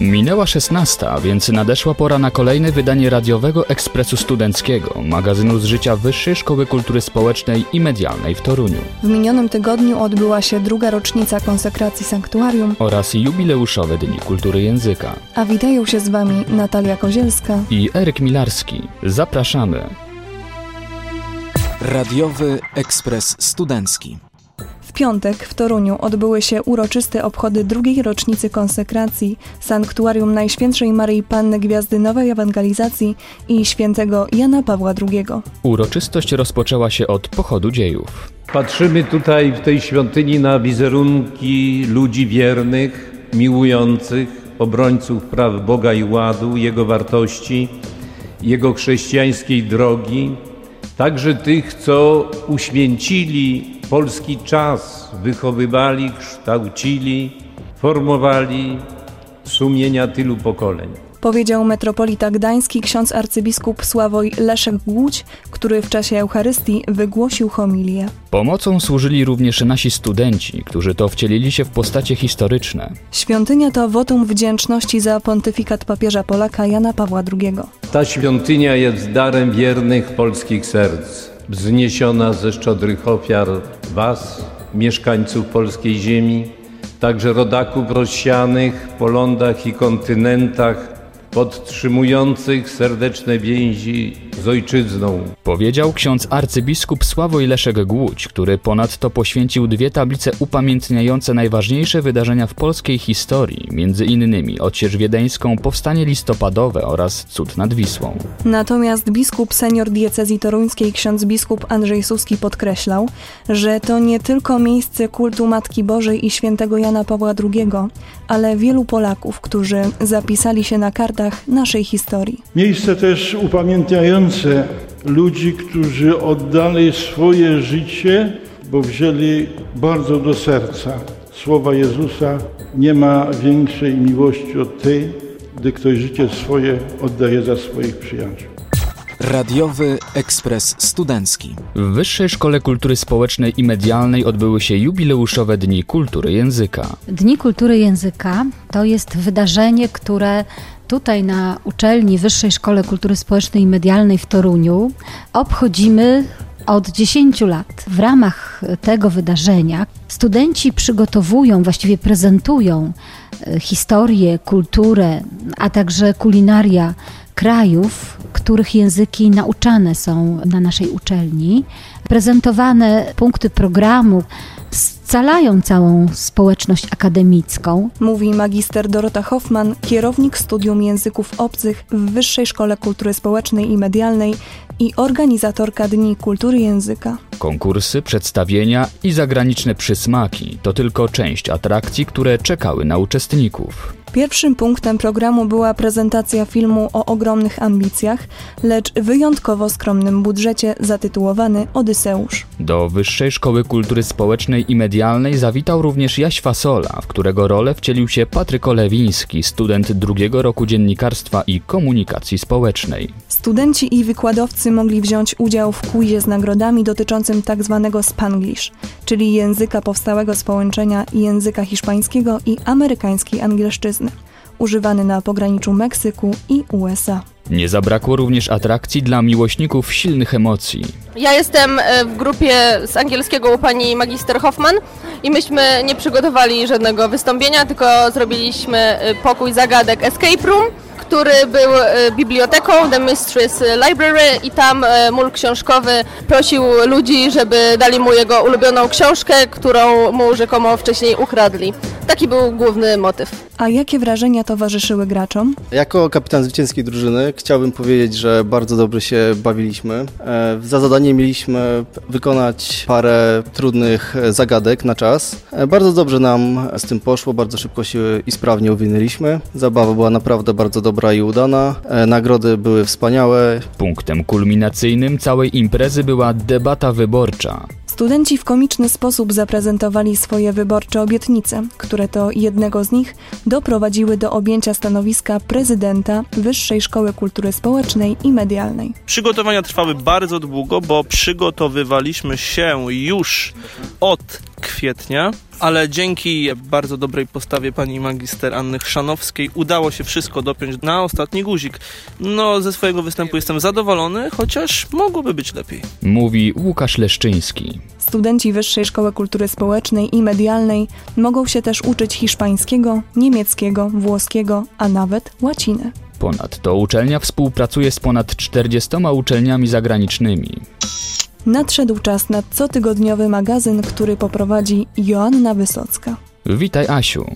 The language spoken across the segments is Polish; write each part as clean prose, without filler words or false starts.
Minęła 16, więc nadeszła pora na kolejne wydanie radiowego Ekspresu Studenckiego, magazynu z życia Wyższej Szkoły Kultury Społecznej i Medialnej w Toruniu. W minionym tygodniu odbyła się druga rocznica konsekracji sanktuarium oraz jubileuszowe Dni Kultury Języka. A witają się z Wami Natalia Kozielska i Eryk Milarski. Zapraszamy. Radiowy Ekspres Studencki. W piątek w Toruniu odbyły się uroczyste obchody drugiej rocznicy konsekracji Sanktuarium Najświętszej Maryi Panny Gwiazdy Nowej Ewangelizacji i świętego Jana Pawła II. Uroczystość rozpoczęła się od pochodu dziejów. Patrzymy tutaj w tej świątyni na wizerunki ludzi wiernych, miłujących, obrońców praw Boga i ładu, Jego wartości, Jego chrześcijańskiej drogi, także tych, co uświęcili polski czas, wychowywali, kształcili, formowali sumienia tylu pokoleń. Powiedział metropolita gdański ksiądz arcybiskup Sławoj Leszek Głódź, który w czasie Eucharystii wygłosił homilię. Pomocą służyli również nasi studenci, którzy to wcielili się w postacie historyczne. Świątynia to wotum wdzięczności za pontyfikat papieża Polaka Jana Pawła II. Ta świątynia jest darem wiernych polskich serc, wzniesiona ze szczodrych ofiar Was, mieszkańców polskiej ziemi, także rodaków rozsianych po lądach i kontynentach, podtrzymujących serdeczne więzi z ojczyzną. Powiedział ksiądz arcybiskup Sławoj Leszek Głódź, który ponadto poświęcił 2 tablice upamiętniające najważniejsze wydarzenia w polskiej historii, między innymi Odsiecz Wiedeńską, Powstanie Listopadowe oraz Cud nad Wisłą. Natomiast biskup senior diecezji toruńskiej ksiądz biskup Andrzej Suski podkreślał, że to nie tylko miejsce kultu Matki Bożej i świętego Jana Pawła II, ale wielu Polaków, którzy zapisali się na kartach naszej historii. Miejsce też upamiętniające ludzi, którzy oddali swoje życie, bo wzięli bardzo do serca słowa Jezusa: nie ma większej miłości od tej, gdy ktoś życie swoje oddaje za swoich przyjaciół. Radiowy Ekspres Studencki. W Wyższej Szkole Kultury Społecznej i Medialnej odbyły się jubileuszowe Dni Kultury Języka. Dni Kultury Języka to jest wydarzenie, które tutaj na uczelni Wyższej Szkole Kultury Społecznej i Medialnej w Toruniu obchodzimy od 10 lat. W ramach tego wydarzenia studenci przygotowują, właściwie prezentują historię, kulturę, a także kulinaria krajów, których języki nauczane są na naszej uczelni. Prezentowane punkty programu scalają całą społeczność akademicką. Mówi magister Dorota Hoffman, kierownik Studium Języków Obcych w Wyższej Szkole Kultury Społecznej i Medialnej i organizatorka Dni Kultury Języka. Konkursy, przedstawienia i zagraniczne przysmaki to tylko część atrakcji, które czekały na uczestników. Pierwszym punktem programu była prezentacja filmu o ogromnych ambicjach, lecz wyjątkowo skromnym budżecie zatytułowany Odyseusz. Do Wyższej Szkoły Kultury Społecznej i Medialnej zawitał również Jaś Fasola, w którego rolę wcielił się Patryk Olewiński, student 2. roku Dziennikarstwa i Komunikacji Społecznej. Studenci i wykładowcy mogli wziąć udział w quizie z nagrodami dotyczącym tzw. Spanglish, czyli języka powstałego z połączenia języka hiszpańskiego i amerykańskiej angielszczyzny, używany na pograniczu Meksyku i USA. Nie zabrakło również atrakcji dla miłośników silnych emocji. Ja jestem w grupie z angielskiego u pani magister Hoffman i myśmy nie przygotowali żadnego wystąpienia, tylko zrobiliśmy pokój zagadek Escape Room, który był biblioteką The Mistress Library i tam mól książkowy prosił ludzi, żeby dali mu jego ulubioną książkę, którą mu rzekomo wcześniej ukradli. Taki był główny motyw. A jakie wrażenia towarzyszyły graczom? Jako kapitan zwycięskiej drużyny chciałbym powiedzieć, że bardzo dobrze się bawiliśmy. Za zadanie mieliśmy wykonać parę trudnych zagadek na czas. Bardzo dobrze nam z tym poszło, bardzo szybko się i sprawnie uwinęliśmy. Zabawa była naprawdę bardzo dobra i udana. Nagrody były wspaniałe. Punktem kulminacyjnym całej imprezy była debata wyborcza. Studenci w komiczny sposób zaprezentowali swoje wyborcze obietnice, które to jednego z nich doprowadziły do objęcia stanowiska prezydenta Wyższej Szkoły Kultury Społecznej i Medialnej. Przygotowania trwały bardzo długo, bo przygotowywaliśmy się już od kwietnia, ale dzięki bardzo dobrej postawie pani magister Anny Chrzanowskiej udało się wszystko dopiąć na ostatni guzik. Ze swojego występu jestem zadowolony, chociaż mogłoby być lepiej. Mówi Łukasz Leszczyński. Studenci Wyższej Szkoły Kultury Społecznej i Medialnej mogą się też uczyć hiszpańskiego, niemieckiego, włoskiego, a nawet łaciny. Ponadto uczelnia współpracuje z ponad 40 uczelniami zagranicznymi. Nadszedł czas na cotygodniowy magazyn, który poprowadzi Joanna Wysocka. Witaj, Asiu.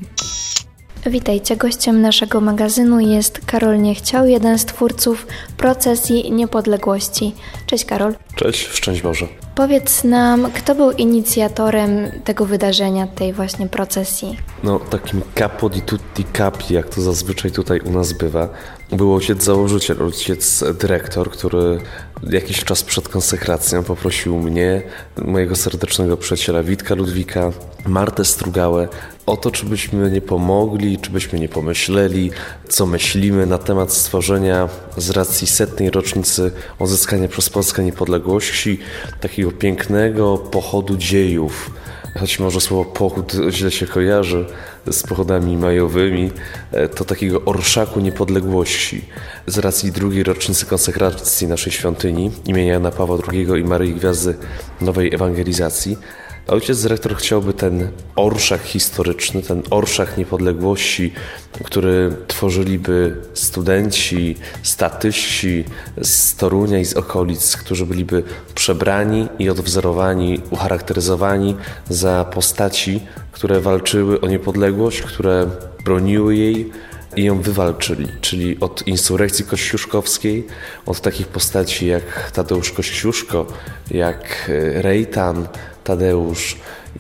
Witajcie, gościem naszego magazynu jest Karol Niechciał, jeden z twórców Procesji Niepodległości. Cześć Karol. Cześć, szczęść Boże. Powiedz nam, kto był inicjatorem tego wydarzenia, tej właśnie procesji? Takim capo di tutti capi, jak to zazwyczaj tutaj u nas bywa, był ojciec założyciel, ojciec dyrektor, który jakiś czas przed konsekracją poprosił mnie, mojego serdecznego przyjaciela Witka Ludwika, Martę Strugałę o to, czy byśmy nie pomogli, czy byśmy nie pomyśleli, co myślimy na temat stworzenia z racji 100. rocznicy odzyskania przez Polskę niepodległości takiego pięknego pochodu dziejów. Choć może słowo pochód źle się kojarzy z pochodami majowymi, to takiego orszaku niepodległości z racji 2. rocznicy konsekracji naszej świątyni imienia Jana Pawła II i Maryi Gwiazdy Nowej Ewangelizacji. Ojciec dyrektor chciałby ten orszak historyczny, ten orszak niepodległości, który tworzyliby studenci, statyści z Torunia i z okolic, którzy byliby przebrani i odwzorowani, ucharakteryzowani za postaci, które walczyły o niepodległość, które broniły jej i ją wywalczyli, czyli od insurekcji kościuszkowskiej, od takich postaci jak Tadeusz Kościuszko, jak Rejtan Tadeusz,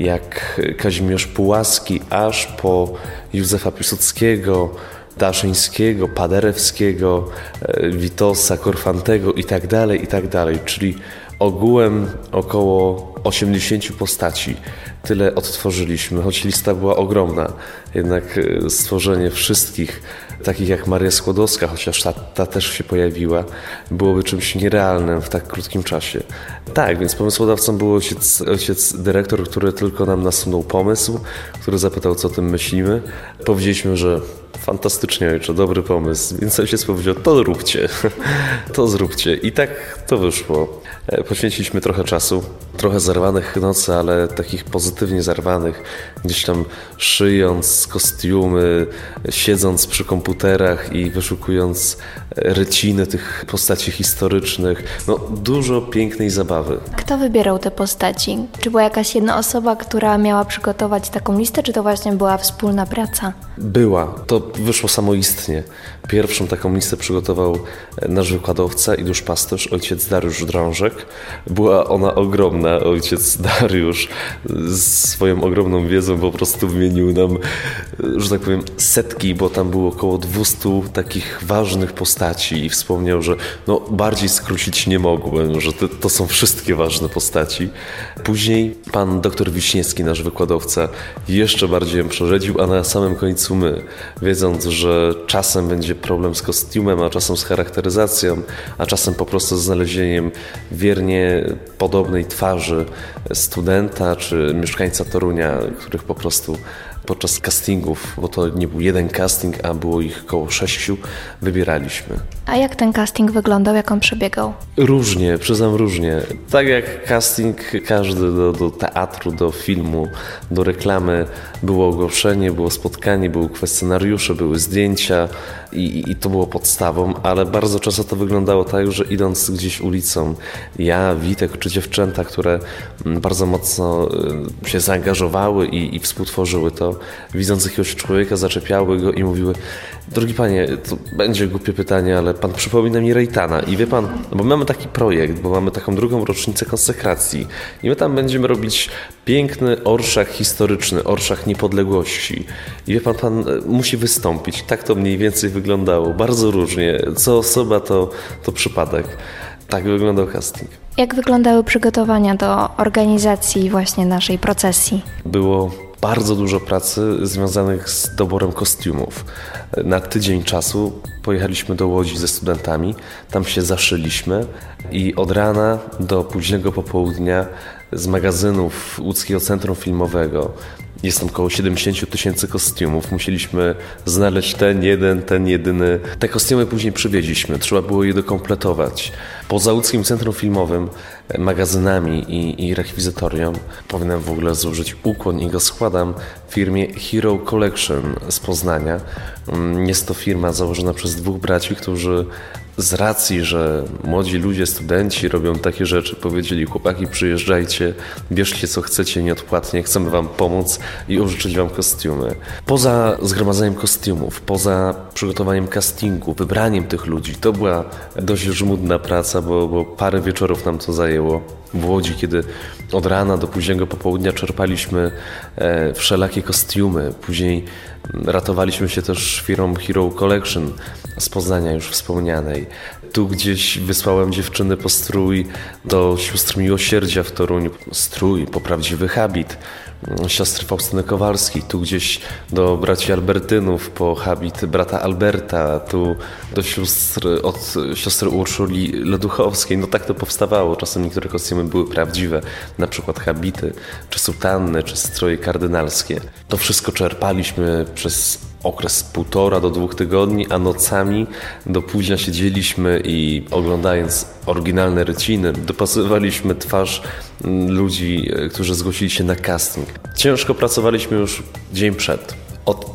jak Kazimierz Pułaski, aż po Józefa Piłsudskiego, Daszyńskiego, Paderewskiego, Witosa, Korfantego i tak dalej, czyli ogółem około 80 postaci. Tyle odtworzyliśmy, choć lista była ogromna. Jednak stworzenie wszystkich, takich jak Maria Skłodowska, chociaż ta też się pojawiła, byłoby czymś nierealnym w tak krótkim czasie. Tak, więc pomysłodawcą był ojciec dyrektor, który tylko nam nasunął pomysł, który zapytał, co o tym myślimy. Powiedzieliśmy, że fantastycznie, ojcze, dobry pomysł. Więc ojciec powiedział, to róbcie, to zróbcie. I tak to wyszło. Poświęciliśmy trochę czasu, trochę zerwanych nocy, ale takich pozytywnie zerwanych, gdzieś tam szyjąc kostiumy, siedząc przy komputerach i wyszukując ryciny tych postaci historycznych. Dużo pięknej zabawy. Kto wybierał te postaci? Czy była jakaś jedna osoba, która miała przygotować taką listę, czy to właśnie była wspólna praca? Była. To wyszło samoistnie. Pierwszą taką listę przygotował nasz wykładowca i duszpasterz, ojciec Dariusz Drążek. Była ona ogromna. Ojciec Dariusz z swoją ogromną wiedzą po prostu wymienił nam, że tak powiem, setki, bo tam było około 200 takich ważnych postaci i wspomniał, że bardziej skrócić nie mogłem, że to są wszystkie ważne postaci. Później pan doktor Wiśniewski, nasz wykładowca, jeszcze bardziej ją przeredził, a na samym końcu my, wiedząc, że czasem będzie problem z kostiumem, a czasem z charakteryzacją, a czasem po prostu z znalezieniem wiernie podobnej twarzy studenta czy mieszkańca Torunia, których po prostu podczas castingów, bo to nie był jeden casting, a było ich około 6, wybieraliśmy. A jak ten casting wyglądał, jak on przebiegał? Różnie, przyznam różnie. Tak jak casting każdy do teatru, do filmu, do reklamy, było ogłoszenie, było spotkanie, były kwestionariusze, były zdjęcia i to było podstawą, ale bardzo często to wyglądało tak, że idąc gdzieś ulicą, ja, Witek czy dziewczęta, które bardzo mocno się zaangażowały i współtworzyły to, widząc jakiegoś człowieka, zaczepiały go i mówiły: drogi panie, to będzie głupie pytanie, ale pan przypomina mi Rejtana. I wie pan, bo mamy taki projekt, bo mamy taką 2. rocznicę konsekracji i my tam będziemy robić piękny orszak historyczny, orszak niepodległości. I wie pan, pan musi wystąpić. Tak to mniej więcej wyglądało. Bardzo różnie. Co osoba, to przypadek. Tak wyglądał casting. Jak wyglądały przygotowania do organizacji właśnie naszej procesji? Było bardzo dużo pracy związanych z doborem kostiumów. Na tydzień czasu pojechaliśmy do Łodzi ze studentami, tam się zaszyliśmy i od rana do późnego popołudnia z magazynów Łódzkiego Centrum Filmowego. Jest tam około 70 000 kostiumów. Musieliśmy znaleźć ten jedyny. Te kostiumy później przywieźliśmy. Trzeba było je dokompletować. Poza Łódzkim Centrum Filmowym, magazynami i rekwizytorium powinienem w ogóle złożyć ukłon i go składam firmie Hero Collection z Poznania. Jest to firma założona przez 2 braci, którzy z racji, że młodzi ludzie, studenci robią takie rzeczy, powiedzieli: chłopaki, przyjeżdżajcie, bierzcie co chcecie nieodpłatnie, chcemy wam pomóc i użyczyć wam kostiumy. Poza zgromadzeniem kostiumów, poza przygotowaniem castingu, wybraniem tych ludzi, to była dość żmudna praca, bo parę wieczorów nam to zajęło w Łodzi, kiedy od rana do późnego popołudnia czerpaliśmy wszelakie kostiumy. Później ratowaliśmy się też firmą Hero Collection z Poznania już wspomnianej. Tu gdzieś wysłałem dziewczyny po strój do sióstr Miłosierdzia w Toruniu. Strój, po prawdziwy habit. Siostry Faustyny Kowalskiej, tu gdzieś do braci Albertynów po habit brata Alberta, tu do od siostry Urszuli Leduchowskiej. No tak to powstawało. Czasem niektóre kostiumy były prawdziwe, na przykład habity, czy sutanny, czy stroje kardynalskie. To wszystko czerpaliśmy przez okres 1,5 do 2 tygodni, a nocami do późna siedzieliśmy i oglądając oryginalne ryciny, dopasowywaliśmy twarz ludzi, którzy zgłosili się na casting. Ciężko pracowaliśmy już dzień przed. Od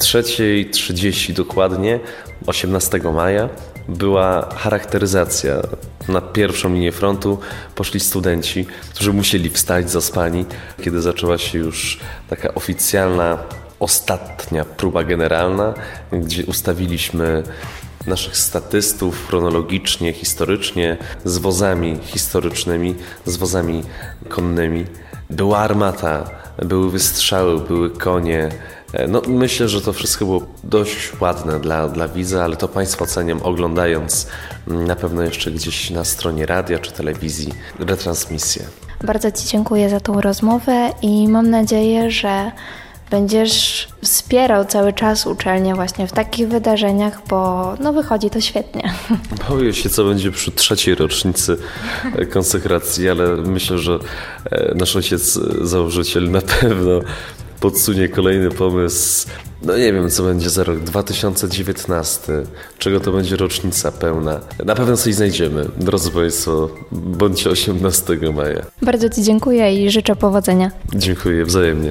3:30 dokładnie, 18 maja, była charakteryzacja. Na pierwszą linię frontu poszli studenci, którzy musieli wstać zaspani, kiedy zaczęła się już taka oficjalna ostatnia próba generalna, gdzie ustawiliśmy naszych statystów chronologicznie, historycznie, z wozami historycznymi, z wozami konnymi. Była armata, były wystrzały, były konie. No, myślę, że to wszystko było dość ładne dla widza, ale to Państwo oceniam, oglądając na pewno jeszcze gdzieś na stronie radia czy telewizji retransmisję. Bardzo Ci dziękuję za tą rozmowę i mam nadzieję, że będziesz wspierał cały czas uczelnię właśnie w takich wydarzeniach, bo wychodzi to świetnie. Boję się, co będzie przy 3. rocznicy konsekracji, ale myślę, że nasz ojciec założyciel na pewno podsunie kolejny pomysł. No nie wiem, co będzie za rok 2019, czego to będzie rocznica pełna. Na pewno coś znajdziemy. Drodzy Państwo, bądźcie 18 maja. Bardzo Ci dziękuję i życzę powodzenia. Dziękuję, wzajemnie.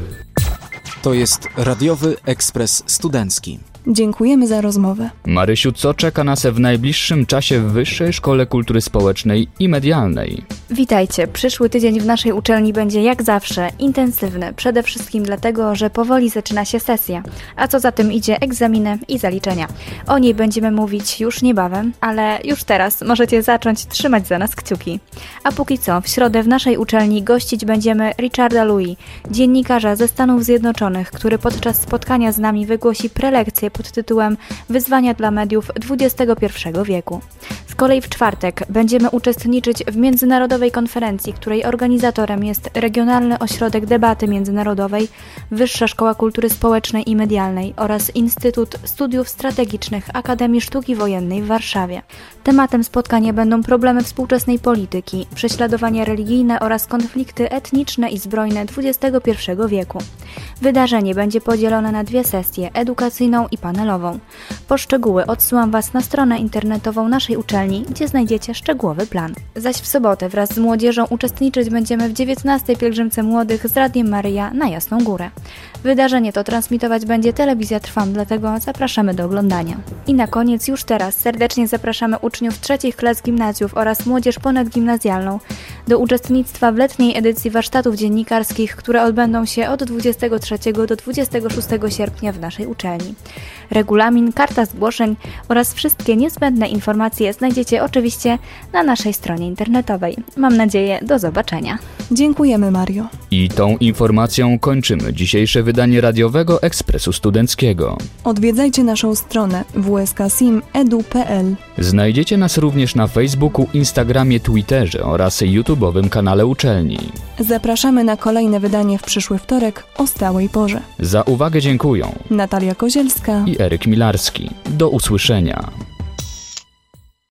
To jest Radiowy Ekspres Studencki. Dziękujemy za rozmowę. Marysiu, co czeka nas w najbliższym czasie w Wyższej Szkole Kultury Społecznej i Medialnej? Witajcie. Przyszły tydzień w naszej uczelni będzie jak zawsze intensywny. Przede wszystkim dlatego, że powoli zaczyna się sesja. A co za tym idzie, egzaminy i zaliczenia. O niej będziemy mówić już niebawem, ale już teraz możecie zacząć trzymać za nas kciuki. A póki co, w środę w naszej uczelni gościć będziemy Richarda Louis, dziennikarza ze Stanów Zjednoczonych, który podczas spotkania z nami wygłosi prelekcję pod tytułem Wyzwania dla mediów XXI wieku. Z kolei w czwartek będziemy uczestniczyć w międzynarodowej konferencji, której organizatorem jest Regionalny Ośrodek Debaty Międzynarodowej, Wyższa Szkoła Kultury Społecznej i Medialnej oraz Instytut Studiów Strategicznych Akademii Sztuki Wojennej w Warszawie. Tematem spotkania będą problemy współczesnej polityki, prześladowania religijne oraz konflikty etniczne i zbrojne XXI wieku. Wydarzenie będzie podzielone na 2 sesje, edukacyjną i panelową. Po szczegóły odsyłam Was na stronę internetową naszej uczelni, gdzie znajdziecie szczegółowy plan. Zaś w sobotę wraz z młodzieżą uczestniczyć będziemy w 19. Pielgrzymce Młodych z Radiem Maryja na Jasną Górę. Wydarzenie to transmitować będzie Telewizja Trwam, dlatego zapraszamy do oglądania. I na koniec już teraz serdecznie zapraszamy uczniów 3. klas gimnazjów oraz młodzież ponadgimnazjalną do uczestnictwa w letniej edycji warsztatów dziennikarskich, które odbędą się od 23 do 26 sierpnia w naszej uczelni. Regulamin, karta zgłoszeń oraz wszystkie niezbędne informacje znajdziecie oczywiście na naszej stronie internetowej. Mam nadzieję, do zobaczenia. Dziękujemy, Mario. I tą informacją kończymy dzisiejsze wydanie radiowego Ekspresu Studenckiego. Odwiedzajcie naszą stronę wsksim.edu.pl. Znajdziecie nas również na Facebooku, Instagramie, Twitterze oraz YouTube'owym kanale uczelni. Zapraszamy na kolejne wydanie w przyszły wtorek o stałej porze. Za uwagę dziękują Natalia Kozielska i Eryk Milarski. Do usłyszenia.